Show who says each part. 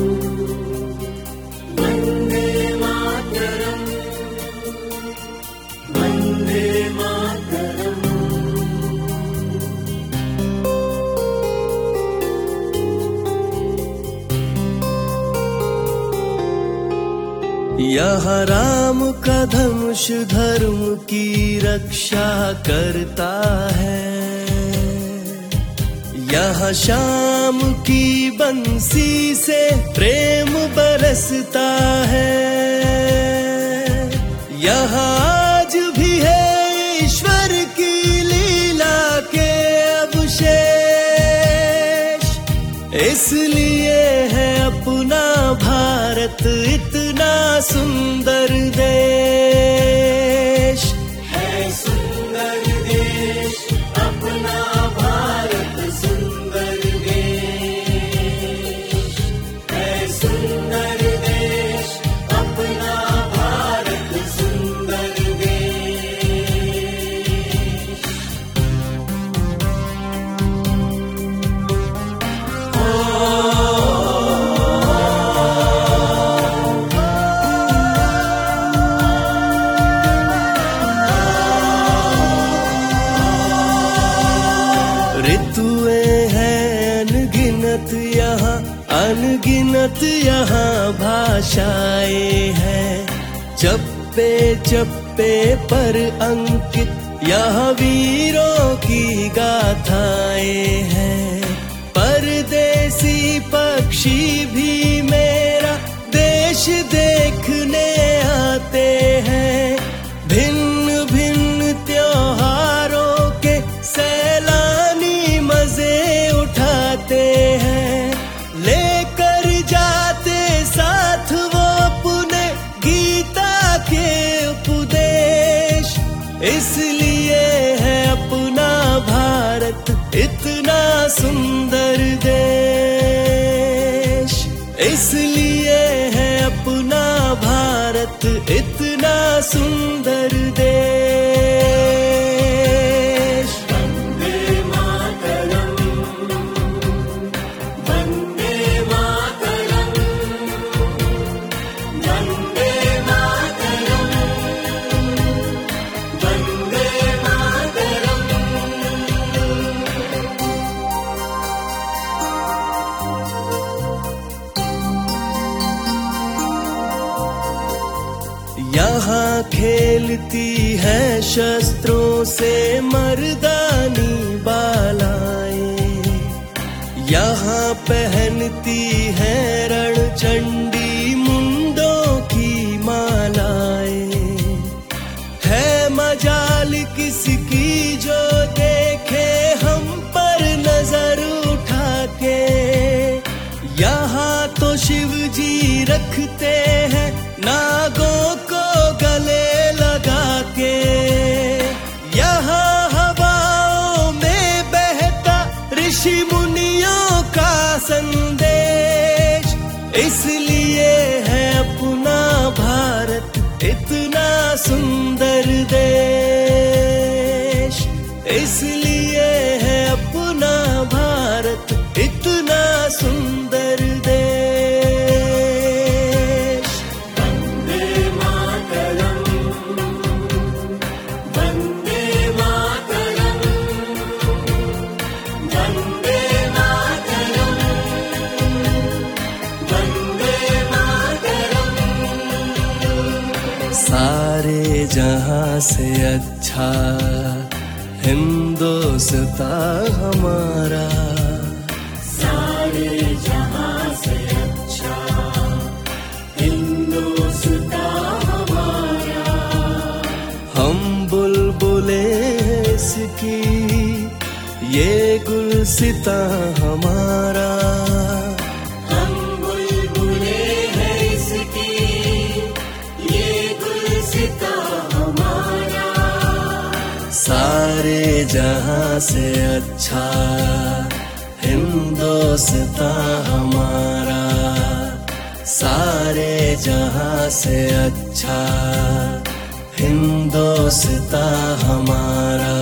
Speaker 1: वन्दे मातरम्, वन्दे मातरम्।
Speaker 2: यहाँ राम का धनुष धर्म की रक्षा करता है, यहाँ शाम की बंसी से प्रेम बरसता है। यहाँ आज भी है ईश्वर की लीला के अवशेष, इसलिए है अपना भारत इतना सुंदर देश।
Speaker 1: है सुंदर देश अपना भारत सुंदर देश, है सुंदर देश अपना भारत सुंदर देश।
Speaker 2: ऋतुएं हैं अनगिनत यहाँ, अनगिनत यहाँ भाषाएं हैं। चप्पे चप्पे पर अंकित यहाँ वीरों की गाथाएं हैं। परदेसी पक्षी भी मेरा देश देखने आते हैं। भिन्न भिन्न त्योहारों के सैलानी मजे उठाते हैं, लेकर जाते साथ वो अपने गीता के उपदेश। इसलिए है अपना भारत इतना सुंदर देश, इसलिए है अपना भारत इतना सुंदर देश।
Speaker 1: वन्दे मातरम्, वन्दे मातरम्, वन्दे मातरम्, वन्दे मातरम्।
Speaker 2: यहाँ खेलती है शस्त्रों से मर्दानी बालाएं, यहाँ पहनती है रणचंडी मुंडों की मालाएं। है मजाल किसकी जो देखे हम पर नजर उठा के, यहाँ तो शिव जी रखते हैं नागों को गले लगा के। यहाँ हवाओं में बहता ऋषि मुनियों का संदेश, इसलिए है अपना भारत इतना सुंदर देश, इसलिए है अपना भारत इतना सुंदर देश।
Speaker 1: वन्दे मातरम्, वन्दे मातरम्, वन्दे मातरम्, वन्दे मातरम्।
Speaker 2: सारे जहां से अच्छा हिंदुस्तान हमारा,
Speaker 1: सारे जहां से अच्छा हिंदुस्तान हमारा।
Speaker 2: हम बुलबुले हैं इसकी ये गुलसिता हमारा।
Speaker 1: हम बुलबुले हैं इसकी ये गुलसिता हमारा।
Speaker 2: सारे जहां से अच्छा हिंदुस्तान हमारा, सारे जहां से अच्छा हिंदुस्तान हमारा।